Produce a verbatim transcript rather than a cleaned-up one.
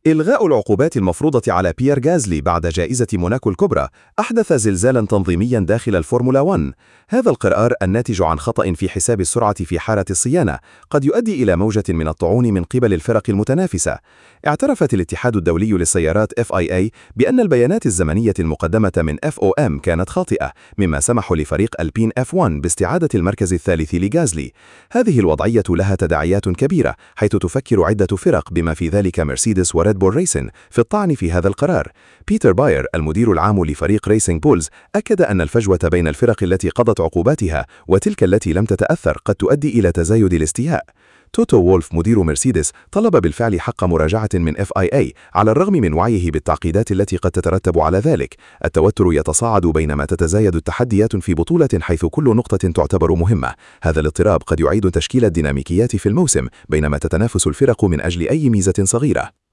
إلغاء العقوبات المفروضة على بيير غازلي بعد جائزة موناكو الكبرى أحدث زلزالا تنظيميا داخل الفورمولا واحد. هذا القرار الناتج عن خطأ في حساب السرعة في حالة الصيانة قد يؤدي إلى موجة من الطعون من قبل الفرق المتنافسة. اعترفت الاتحاد الدولي للسيارات إف آي إيه بأن البيانات الزمنية المقدمة من إف أو إم كانت خاطئة، مما سمح لفريق ألبين إف واحد باستعادة المركز الثالث لغازلي. هذه الوضعية لها تداعيات كبيرة، حيث تفكر عدة فرق بما في ذلك مرسيدس وريد بول ريسن في الطعن في هذا القرار. بيتر باير المدير العام لفريق ريسينج بولز أكد أن الفجوة بين الفرق التي قضت عقوباتها وتلك التي لم تتأثر قد تؤدي إلى تزايد الاستياء. توتو وولف مدير مرسيدس طلب بالفعل حق مراجعة من إف آي إيه على الرغم من وعيه بالتعقيدات التي قد تترتب على ذلك. التوتر يتصاعد بينما تتزايد التحديات في بطولة حيث كل نقطة تعتبر مهمة. هذا الاضطراب قد يعيد تشكيل الديناميكيات في الموسم بينما تتنافس الفرق من أجل أي ميزة صغيرة.